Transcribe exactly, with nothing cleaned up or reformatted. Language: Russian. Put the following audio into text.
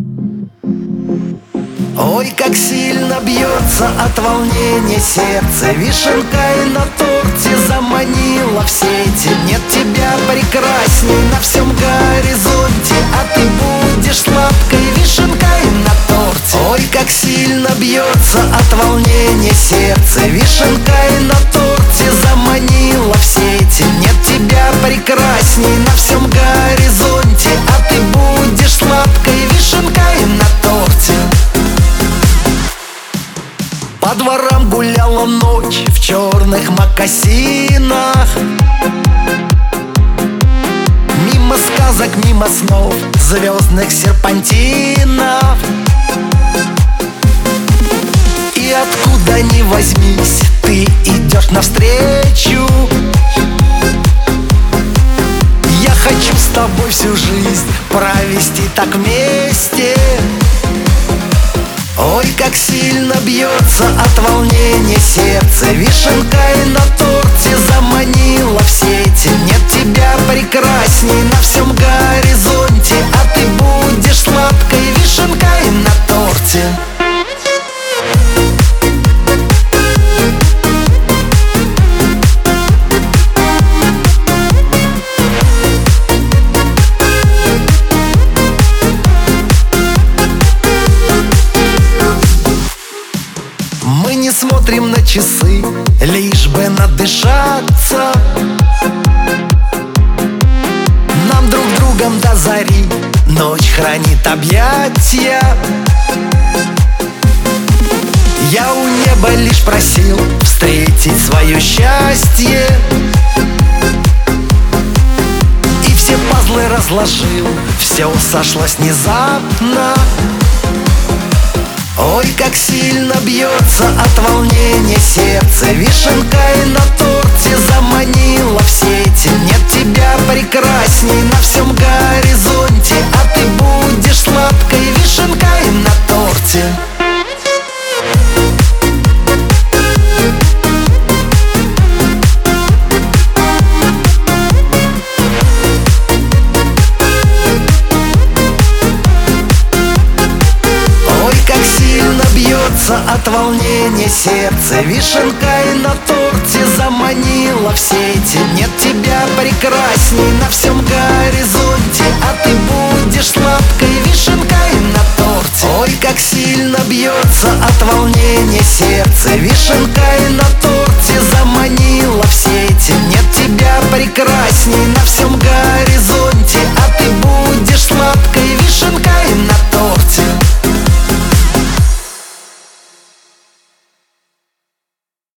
Ой, как сильно бьется от волнения сердце, вишенкой на торте заманила в сети. Нет тебя прекрасней на всем горизонте, а ты будешь сладкой вишенкой на торте. Ой, как сильно бьется от волнения сердце, вишенкой на торте заманила в сети. Нет тебя прекрасней на всем горизонте, а ты будешь сладкой вишенкой на торте. По дворам гуляла ночь в черных мокасинах, мимо сказок, мимо снов, звездных серпантинов. И откуда ни возьмись, ты идешь навстречу. Я хочу с тобой всю жизнь провести так вместе. Ой, как сильно бьется от волнения сердце, вишенкой на торте заманила в сети. Нет тебя прекрасней на всем горизонте, а ты будешь сладкой вишенкой на торте. Мы не смотрим на часы, лишь бы надышаться. Нам друг другом до зари ночь хранит объятия. Я у неба лишь просил встретить свое счастье, и все пазлы разложил, все сошлось внезапно. Ой, как сильно бьется от волнения сердце, вишенкой на торте заманила в сети. Нет тебя прекрасней на всем горизонте, а ты будешь сладкой вишенкой на торте. От волнения сердце, вишенкой на торте заманила в сети. Нет тебя прекрасней на всем горизонте, а ты будешь сладкой вишенкой на торте. Ой, как сильно бьется от волнения сердце, вишенкой на торте заманила в сети. Нет тебя прекрасней на всем горизонте, а ты будешь сладкой вишенкой на торте.